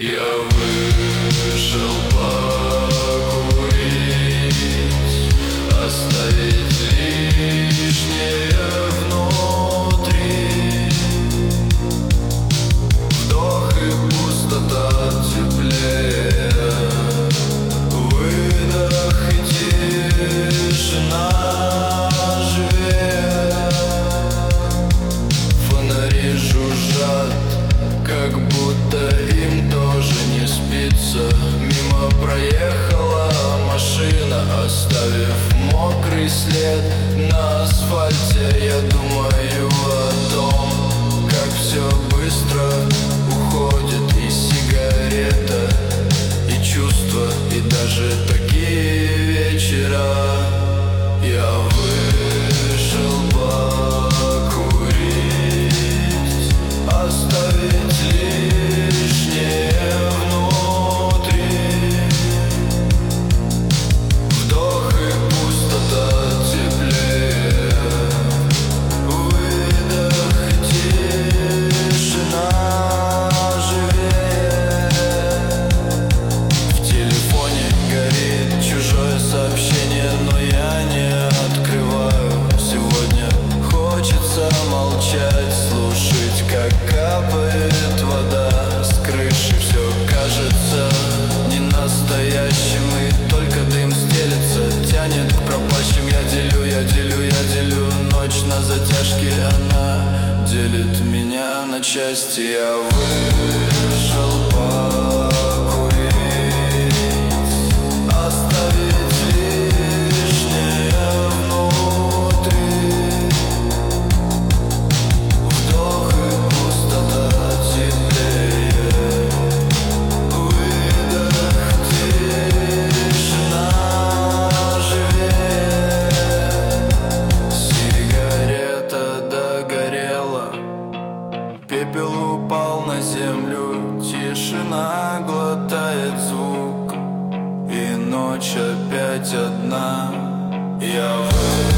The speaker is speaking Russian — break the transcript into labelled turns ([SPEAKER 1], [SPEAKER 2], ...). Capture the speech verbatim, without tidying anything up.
[SPEAKER 1] Я вышел покурить, оставить лишнее внутри. Вдох и пустота теплее, выдох и тишина живее. Фонари жужжат, как будто им тоже не спится. Мимо проехала машина, оставив мокрый след на асфальте. Я думаю о том, как все быстро уходит и сигарета, и чувства, и даже такие вечера. Я вышел покурить, оставить лишнее внутри. Вдох и пустота теплее, выдох и тишина живее. В телефоне горит чужое сообщение, но я не открываю. Сегодня хочется молчать, слушать, как капает вода с крыши. Все кажется ненастоящим, и только дым стелется, тянет к пропащим. Я делю, я делю, я делю ночь на затяжке. Она делит меня на части. Я вышел покурить, оставить лишнее внутри. Вдох и пустота теплее, выдох, тишина живее. Сигарета догорела, пепел упал на землю. Тишина глотает звук, и ночь опять одна. Я